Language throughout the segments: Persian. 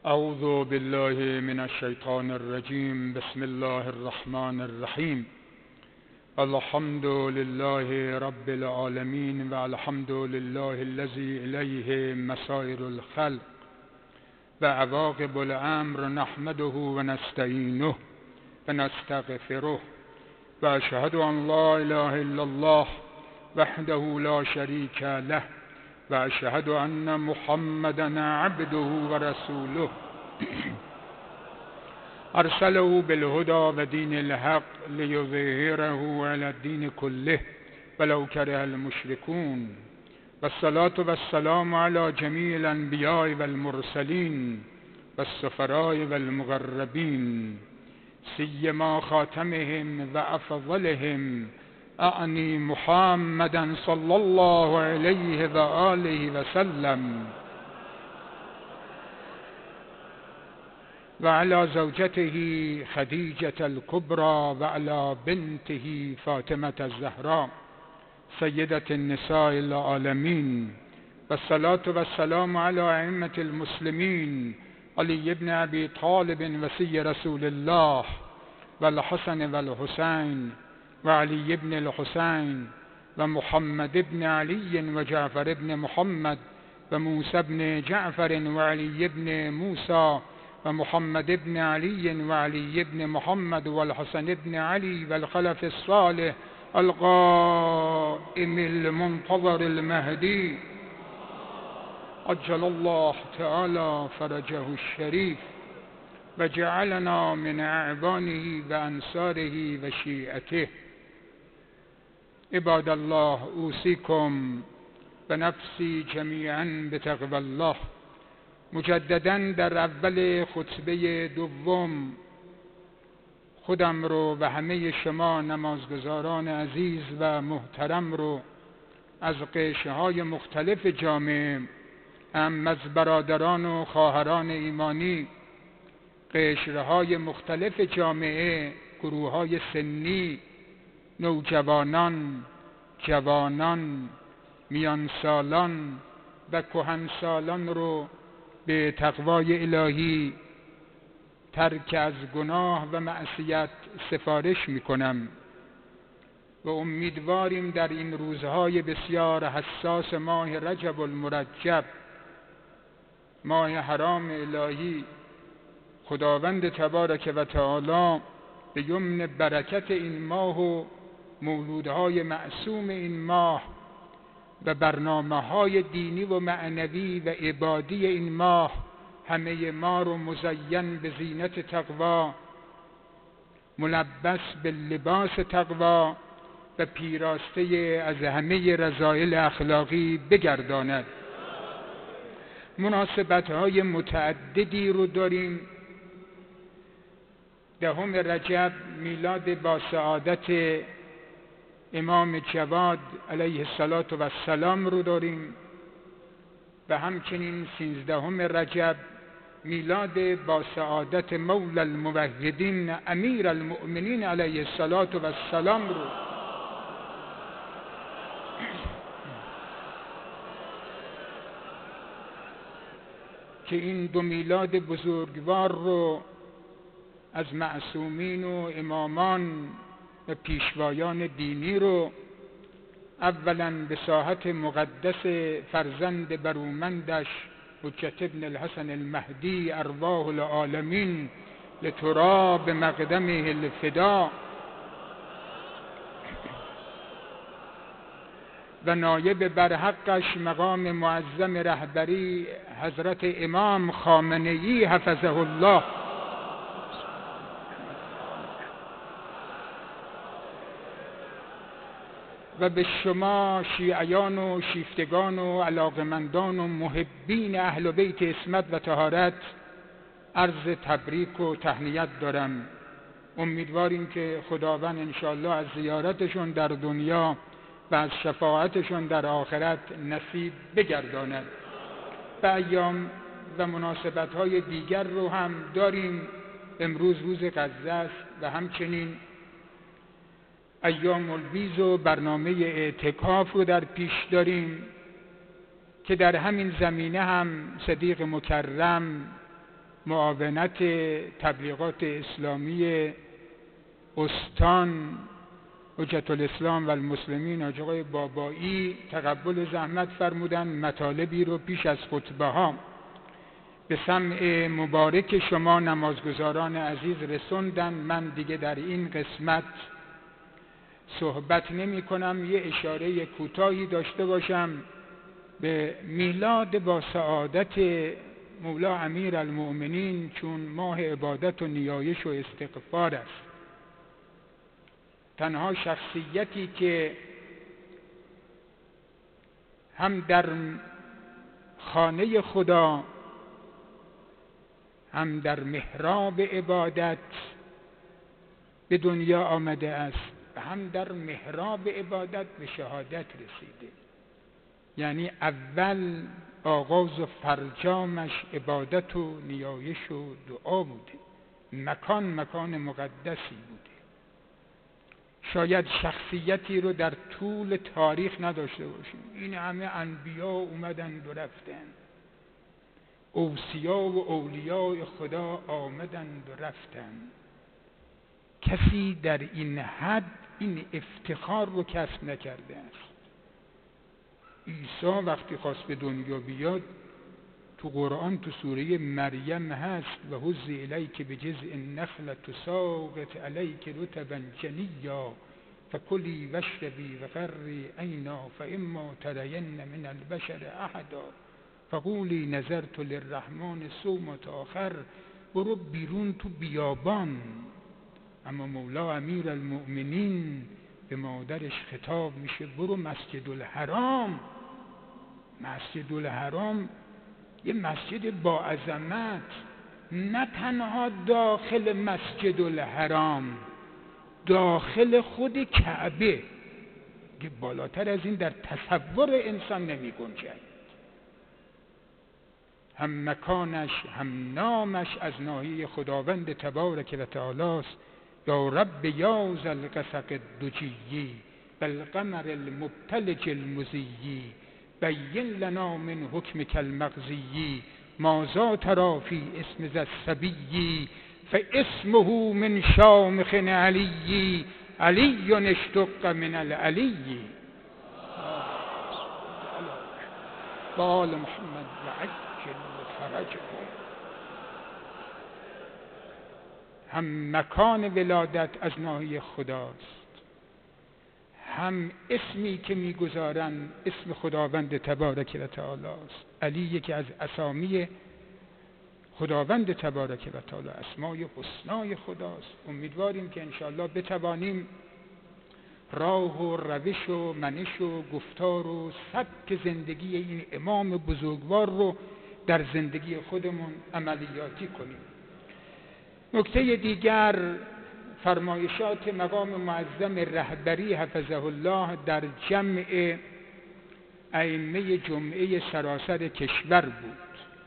اعوذ بالله من الشیطان الرجیم. بسم الله الرحمن الرحیم. الحمد لله رب العالمین و الحمد لله الذی الیه مسائر الخلق و عواقب الامر نحمده و نستعینه و نستغفره و اشهد ان لا اله الا الله وحده لا شریک له و اشهد ان محمدا عبده و رسوله ارسله بالهدى و دین الحق لیظهره علی الدین کله ولو کره المشرکون و الصلاة و السلام علی جمیع الانبیاء و المرسلین و السفراء و المقربین سیما خاتمهم و افضلهم اعنی محمدا صلی الله علیه و آله و سلم و علی زوجته خدیجة الکبری و علی بنته فاطمة الزهراء سیدة النساء العالمین و الصلاة و السلام علی ائمة المسلمین علی بن ابی طالب وصی رسول الله و الحسن و الحسین و علی بن الحسین و محمد بن علی و جعفر بن محمد و موسی بن جعفر و علی بن موسی و محمد بن علی و علی بن محمد و الحسن بن علی و الخلف الصالح القائم المنتظر المهدی عجل الله تعالی فرجه الشریف و جعلنا من اعوانه و انصاره و شیعته. عباد الله، اوصیکم و نفسی جمیعا بتقوی الله. مجددا در اول خطبه دوم خودم رو و همه شما نمازگزاران عزیز و محترم رو از قشرهای مختلف جامعه، هم از برادران و خواهران ایمانی، قشرهای مختلف جامعه، گروههای سنی، نوجوانان، جوانان، میانسالان و کهنسالان رو به تقوای الهی، ترک از گناه و معصیت سفارش میکنم و امیدواریم در این روزهای بسیار حساس ماه رجب المرجب، ماه حرام الهی، خداوند تبارک و تعالی به یمن برکت این ماه و مولودهای معصوم این ماه و برنامه‌های دینی و معنوی و عبادی این ماه همه ما رو مزین به زینت تقوا، ملبس به لباس تقوا و پیراسته از همه رذایل اخلاقی بگرداند. مناسبت‌های متعددی رو داریم. 10 رجب میلاد با سعادت امام جواد علیه السلام رو داریم و همچنین 13 رجب میلاد با سعادت مولا الموحدین امیر المؤمنین علیه السلام رو. که این 2 میلاد بزرگوار رو از معصومین و امامان و پیشوایان دینی رو اولا به ساحت مقدس فرزند برومندش حجت ابن الحسن المهدی ارواح العالمین لتراب مقدمه الفدا و نایب برحقش مقام معظم رهبری حضرت امام خامنه‌ای حفظه الله و به شما شیعیان و شیفتگان و علاقمندان و محبین اهل بیت عصمت و طهارت عرض تبریک و تهنیت دارم. امیدواریم که خداوند انشاءالله از زیارتشون در دنیا و از شفاعتشون در آخرت نصیب بگرداند. و ایام و مناسبت‌های دیگر رو هم داریم. امروز روز غزه است و همچنین ایام البیض و برنامه اعتکاف رو در پیش داریم که در همین زمینه هم صدیق مکرم معاونت تبلیغات اسلامی استان حجت الاسلام و المسلمین حاج آقای بابایی تقبل زحمت فرمودن، مطالبی رو پیش از خطبه ها به سمع مبارک شما نمازگزاران عزیز رسوندن. من دیگه در این قسمت صحبت نمی کنم. یه اشاره کوتاهی داشته باشم به میلاد با سعادت مولا امیرالمؤمنین، چون ماه عبادت و نیایش و استغفار است. تنها شخصیتی که هم در خانه خدا هم در محراب عبادت به دنیا آمده است و هم در محراب عبادت به شهادت رسیده. یعنی اول آغاز و فرجامش عبادت و نیایش و دعا بوده. مکان مقدسی بوده. شاید شخصیتی رو در طول تاریخ نداشته باشیم. این همه انبیا اومدن و رفتن، اوصیا و اولیاء خدا آمدند و رفتند. کسی در این حد این افتخار رو کسب نکرده است. عیسی وقتی خواست به دنیا بیاد تو قرآن تو سوره مریم هست و هزی الیک بجذع النخلة تساقط علیک رطبا جنیا فکلی واشربی وقری عینا فاما ترین من البشر احدا فقولی نذرت للرحمن صوما تا آخر. برو بیرون تو بیابان. اما مولا امیرالمؤمنین به مادرش خطاب میشه برو مسجد الحرام. مسجد الحرام یه مسجد با عظمت، نه تنها داخل مسجد الحرام، داخل خود کعبه که بالاتر از این در تصور انسان نمی گنجد. هم مکانش هم نامش از ناحیه خداوند تبارک و تعالی است. یا رب یا ذا القسق الدجی بالقمر المبتلج المزی بین لنا من حکمک المغزی ماذا تری فی اسم ذا الصبی فاسمه من شامخ علی علی اشتق من العلی بال محمد و عجل فرجه. هم مکان ولادت از ناحیه خداست، هم اسمی که میگذارن اسم خداوند تبارک و تعالی است. علی یکی از اسامی خداوند تبارک و تعالی، اسمای حسنای خداست. امیدواریم که انشاءالله بتوانیم راه و روش و منش و گفتار و سبک زندگی این امام بزرگوار رو در زندگی خودمون عملیاتی کنیم. نکته دیگر، فرمایشات مقام معظم رهبری حفظه الله در جمع ائمه جمعه سراسر کشور بود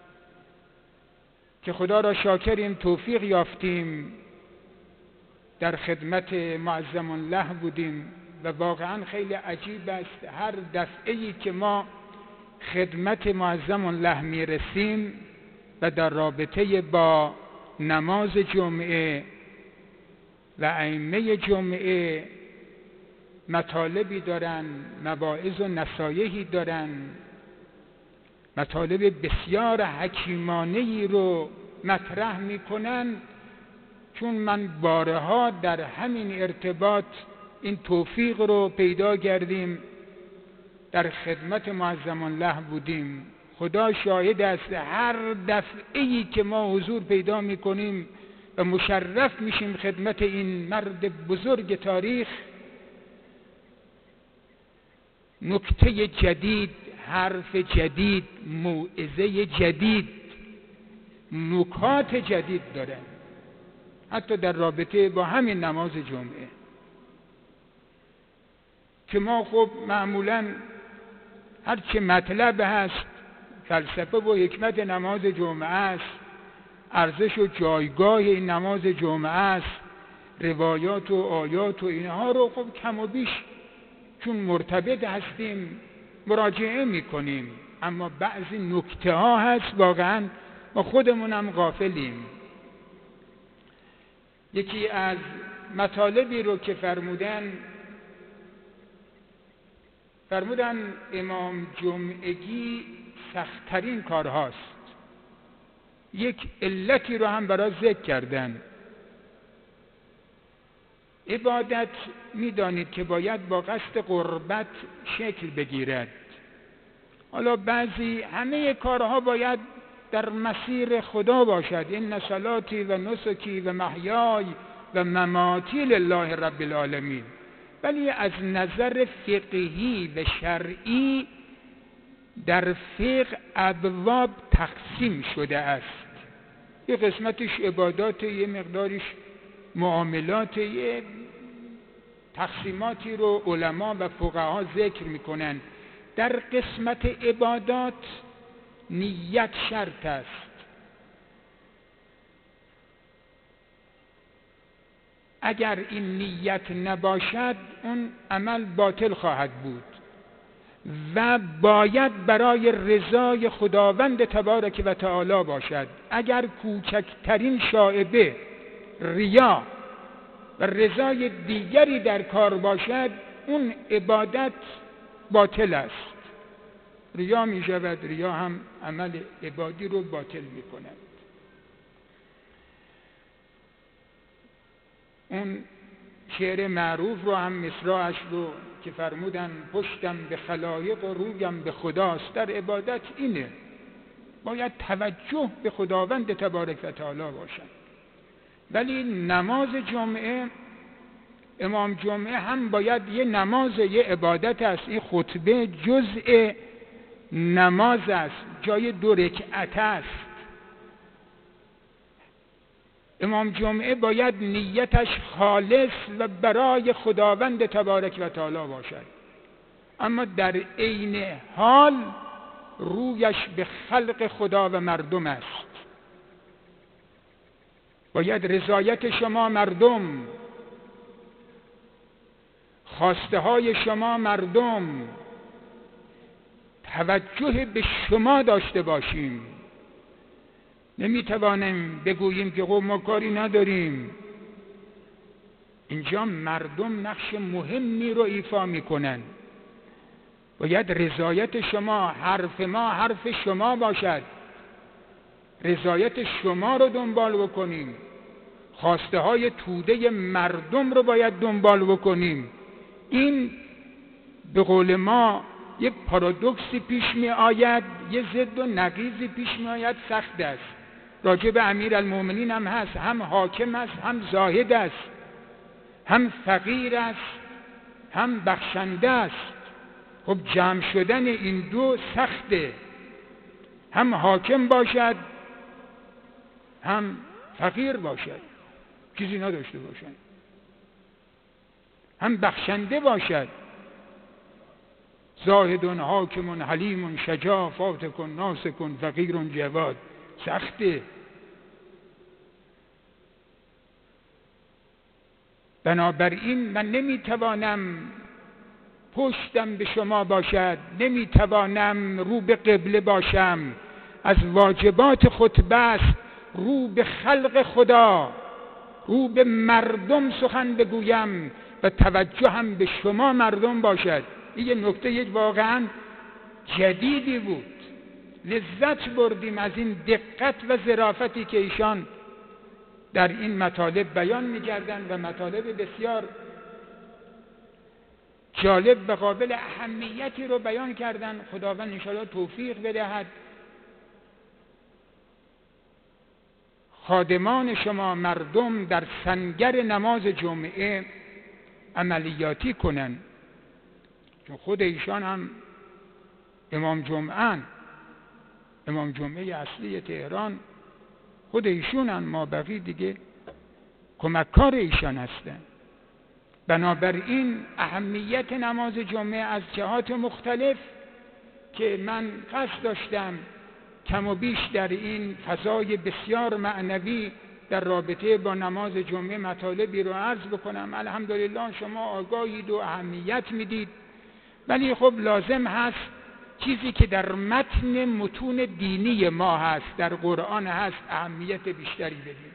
که خدا را شاکریم توفیق یافتیم در خدمت معظم الله بودیم و واقعا خیلی عجیب است هر دفعه‌ای که ما خدمت معظم الله میرسیم و در رابطه با نماز جمعه و ائمه جمعه مطالبی دارن، مواعظ و نصایحی دارن، مطالب بسیار حکیمانه‌ای رو مطرح میکنن. چون من بارها در همین ارتباط این توفیق رو پیدا کردیم، در خدمت معظم الله بودیم. خدا شاهد است هر دفعه‌ای که ما حضور پیدا میکنیم و مشرف میشیم خدمت این مرد بزرگ تاریخ، نکته جدید، حرف جدید، موعظه جدید، نکات جدید دارن، حتی در رابطه با همین نماز جمعه که ما خب معمولاً هرچه مطلب هست، فلسفه و حکمت نماز جمعه است، ارزش و جایگاه این نماز جمعه است، روایات و آیات و اینها رو خب کم و بیش چون مرتبط هستیم مراجعه میکنیم. اما بعضی نکته ها هست واقعا ما خودمونم غافلیم. یکی از مطالبی رو که فرمودن امام جمعگی سخت‌ترین کارهاست. یک علتی رو هم برای ذکر کردن. عبادت می‌دانید که باید با قصد قربت شکل بگیرد. حالا همه کارها باید در مسیر خدا باشد. این صلاتی و نسکی و محیای و مماتی لله رب العالمین. ولی از نظر فقهی و شرعی در فقه ابواب تقسیم شده است. یه قسمتش عبادات، یه مقدارش معاملات، یه تقسیماتی رو علما و فقها ذکر میکنن. در قسمت عبادات نیت شرط است. اگر این نیت نباشد اون عمل باطل خواهد بود و باید برای رضای خداوند تبارک و تعالی باشد. اگر کوچکترین شائبه ریا و رضای دیگری در کار باشد اون عبادت باطل است. ریا می شود، ریا هم عمل عبادی رو باطل می کند. اون شعر معروف رو هم مصرعش رو که فرمودن پشتم به خلایق و رویم به خداست. در عبادت اینه، باید توجه به خداوند تبارک و تعالی باشد. ولی نماز جمعه، امام جمعه هم باید یه نماز، یه عبادت است. این خطبه جزء نماز است، جای 2 رکعت است. امام جمعه باید نیتش خالص و برای خداوند تبارک و تعالی باشد، اما در عین حال رویش به خلق خدا و مردم است. باید رضایت شما مردم، خواسته های شما مردم، توجه به شما داشته باشیم. نمیتوانیم بگوییم که ما کاری نداریم. اینجا مردم نقش مهمی رو ایفا میکنن. باید رضایت شما، حرف ما حرف شما باشد، رضایت شما رو دنبال بکنیم، خواسته های توده مردم رو باید دنبال بکنیم. این به قول ما یه پارادوکسی پیش می آید، یه ضد و نقیضی پیش می آید، سخت است. راجع به امیرالمومنین هم هست، هم حاکم است، هم زاهد است، هم فقیر است، هم بخشنده است. خب جمع شدن این دو سخته، هم حاکم باشد هم فقیر باشد، چیزی نداشته باشد، هم بخشنده باشد. زاهدون حاکمون حلیمون شجاع فاتکن ناسکن فقیرون جواد. سخته. بنابراین من نمیتوانم پشتم به شما باشد، نمیتوانم رو به قبله باشم. از واجبات خطبه است رو به خلق خدا، رو به مردم سخن بگویم و توجه هم به شما مردم باشد. این یه نکته واقعا جدیدی بود. لذت بردیم از این دقت و ظرافتی که ایشان در این مطالب بیان می‌کردند و مطالب بسیار جالب و قابل اهمیتی رو بیان کردند. خداوند انشاءالله توفیق بدهد خادمان شما مردم در سنگر نماز جمعه عملیاتی کنند، چون خود ایشان هم امام جمعه اصلی تهران خود ایشون هم، ما بقی دیگه کمککار ایشان هستند. بنابراین اهمیت نماز جمعه از جهات مختلف که من قصد داشتم کم و بیش در این فضای بسیار معنوی در رابطه با نماز جمعه مطالبی رو عرض بکنم. الحمدلله شما آگاهید و اهمیت میدید، ولی خب لازم هست چیزی که در متن متون دینی ما هست، در قرآن هست، اهمیت بیشتری بدیم.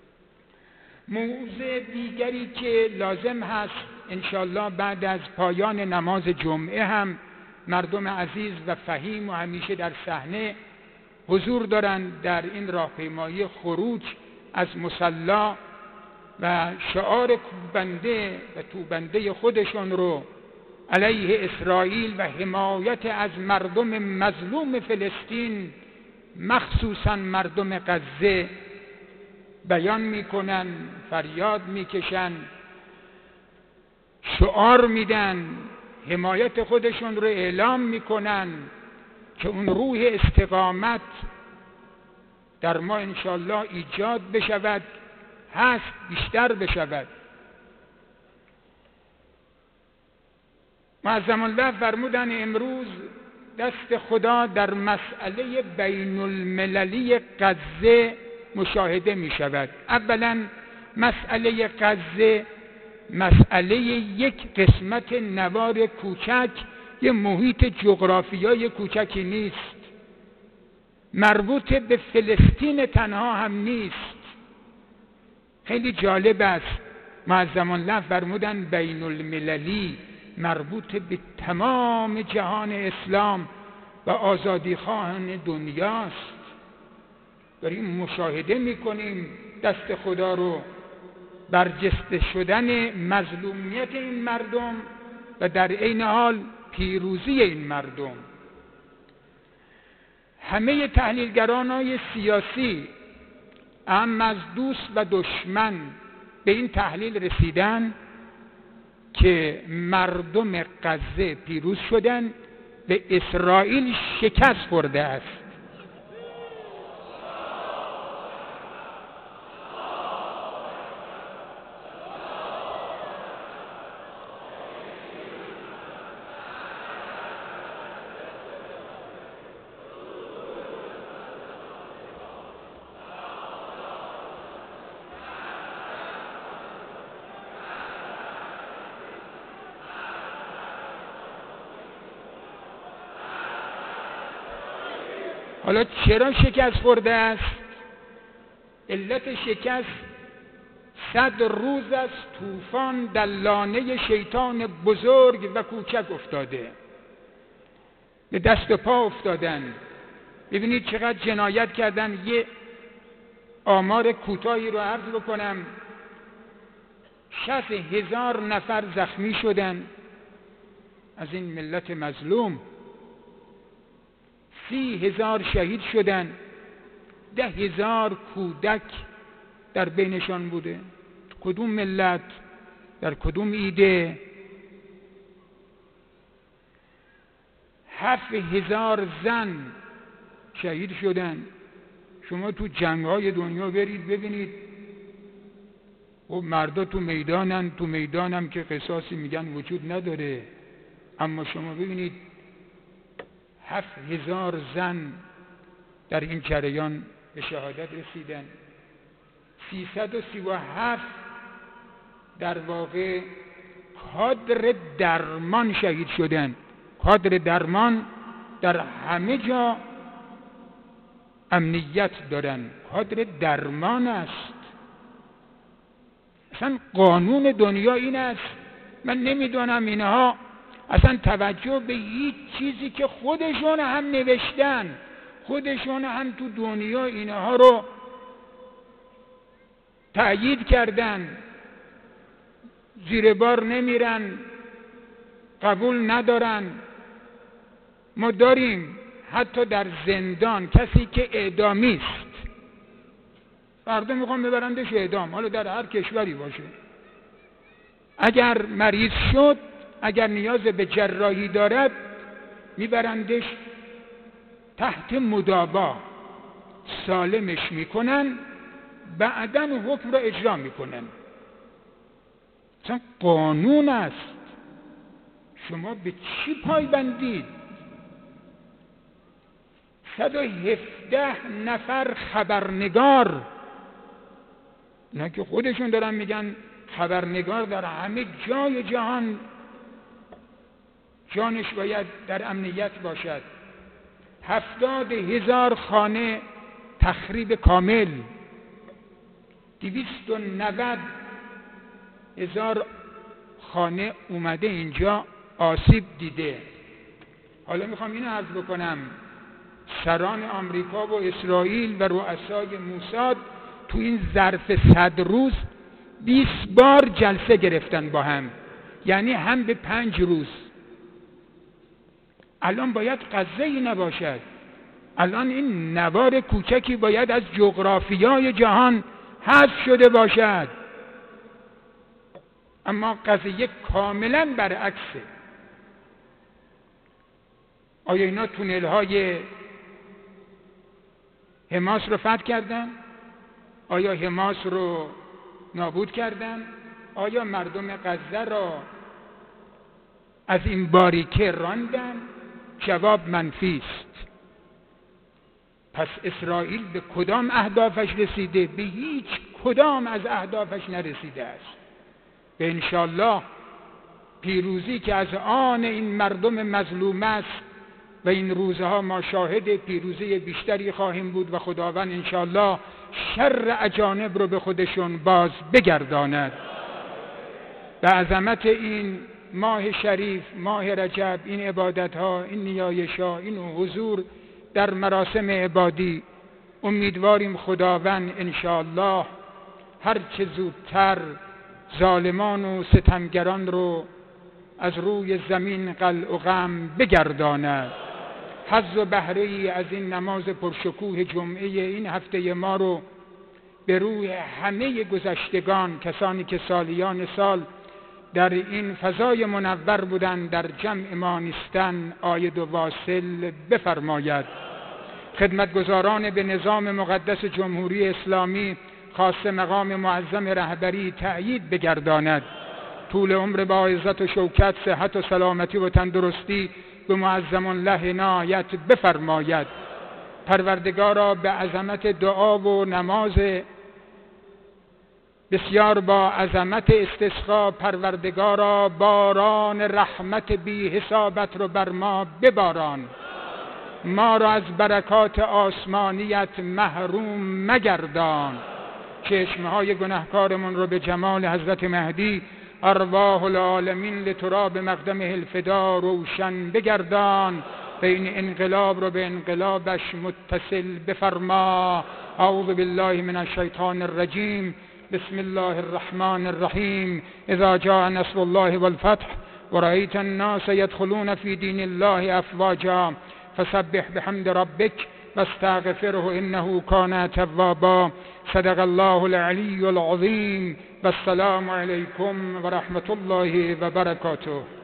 موضوع دیگری که لازم هست انشالله بعد از پایان نماز جمعه هم مردم عزیز و فهیم و همیشه در صحنه حضور دارند در این راهپیمایی خروج از مصلی و شعار کوبنده و توبنده خودشون رو علیه اسرائیل و حمایت از مردم مظلوم فلسطین مخصوصا مردم غزه بیان میکنن، فریاد میکشن، شعار میدن، حمایت خودشون رو اعلام میکنن که اون روح استقامت در ما انشالله ایجاد بشود، هست، بیشتر بشود. معظم الله فرمودن امروز دست خدا در مسئله بین المللی غزه مشاهده می شود. اولا مسئله غزه مسئله یک قسمت نوار کوچک، یک محیط جغرافیایی کوچکی نیست، مربوط به فلسطین تنها هم نیست. خیلی جالب است، معظم الله فرمودن بین المللی، مربوط به تمام جهان اسلام و آزادیخواهان دنیاست. داریم مشاهده میکنیم دست خدا رو، برجسته شدن مظلومیت این مردم و در عین حال پیروزی این مردم. همه تحلیلگران سیاسی اهم از دوست و دشمن به این تحلیل رسیدن که مردم غزه پیروز شدن، به اسرائیل شکست خورده است. حالا چرا شکست خورده است؟ علت شکست 100 روز از طوفان در لانه شیطان بزرگ و کوچک افتاده، به دست و پا افتادن. ببینید چقدر جنایت کردن. یه آمار کوتاهی رو عرض بکنم، 60,000 نفر زخمی شدن از این ملت مظلوم، 30,000 شهید شدن، 10,000 کودک در بینشان بوده. کدوم ملت؟ در کدوم ایده؟ 7,000 زن شهید شدن. شما تو جنگ‌های دنیا برید ببینید، و مردا تو میدانن، تو میدانم که قصاصی میگن وجود نداره، اما شما ببینید 7,000 زن در این جریان به شهادت رسیدن. 337 در واقع کادر درمان شهید شدن. کادر درمان در همه جا امنیت دارن، کادر درمان است. اصلا قانون دنیا این است. من نمیدونم اینها اصلا توجه به هیچ چیزی که خودشون هم نوشتن، خودشون هم تو دنیا اینها رو تأیید کردن، زیر بار نمیرن، قبول ندارن. ما داریم حتی در زندان کسی که اعدامی است، فردا میخوام ببرندش اعدام، حالا در هر کشوری باشه، اگر مریض شد، اگر نیاز به جراحی دارد، میبرندش تحت مداوا، سالمش میکنن، بعداً حکم را اجرا میکنن. اصلا قانون است. شما به چی پایبندید؟ 117 نفر خبرنگار، نه که خودشون دارن میگن خبرنگار در همه جای جهان جانش باید در امنیت باشد. 70,000 خانه تخریب کامل، 290,000 خانه اومده اینجا آسیب دیده. حالا میخوام اینو عرض بکنم، سران آمریکا و اسرائیل و رؤسای موساد تو این ظرف 100 روز 20 بار جلسه گرفتن با هم، یعنی هم به 5 روز. الان باید غزه‌ای نباشد، الان این نوار کوچکی باید از جغرافیای جهان حذف شده باشد، اما قضیه کاملا برعکسه. آیا اینا تونل های حماس رو فتح کردن؟ آیا حماس رو نابود کردن؟ آیا مردم غزه را از این باریکه راندن؟ جواب منفی است. پس اسرائیل به کدام اهدافش رسیده؟ به هیچ کدام از اهدافش نرسیده است. و انشالله پیروزی که از آن این مردم مظلوم است و این روزها ما شاهد پیروزی بیشتری خواهیم بود و خداوند انشالله شر اجانب رو به خودشون باز بگرداند. به عظمت این ماه شریف، ماه رجب، این عبادتها، این نیایشها، این حضور در مراسم عبادی، امیدواریم خداوند انشالله هر چه زودتر ظالمان و ستمگران رو از روی زمین قلع و غم بگرداند. حظ و بهره ای از این نماز پرشکوه جمعه این هفته ما رو به روی همه گذشتگان، کسانی که سالیان سال در این فضای منور بودند، در جمع ما نیستند، عاید و واصل بفرماید. خدمتگزاران به نظام مقدس جمهوری اسلامی خاصه مقام معظم رهبری تأیید بگرداند. طول عمر با عزت و شوکت، صحت و سلامتی و تندرستی به معظم الله عنایت بفرماید. پروردگارا به عظمت دعا و نماز بسیار با عظمت استسقا، پروردگارا باران رحمت بی حسابت رو بر ما بباران، ما را از برکات آسمانیت محروم مگردان. چشمهای گناهکارمون رو به جمال حضرت مهدی ارواح العالمین لتراب مقدمه الفدا روشن بگردان. بین انقلاب رو به انقلابش متصل بفرما. اعوذ بالله من الشیطان الرجیم. بسم الله الرحمن الرحیم. اذا جاء نصر الله والفتح ورأيت الناس يدخلون في دين الله افواجا فسبح بحمد ربك واستغفره انه كان توابا. صدق الله العلی العظیم. والسلام علیکم و رحمت الله و برکاته.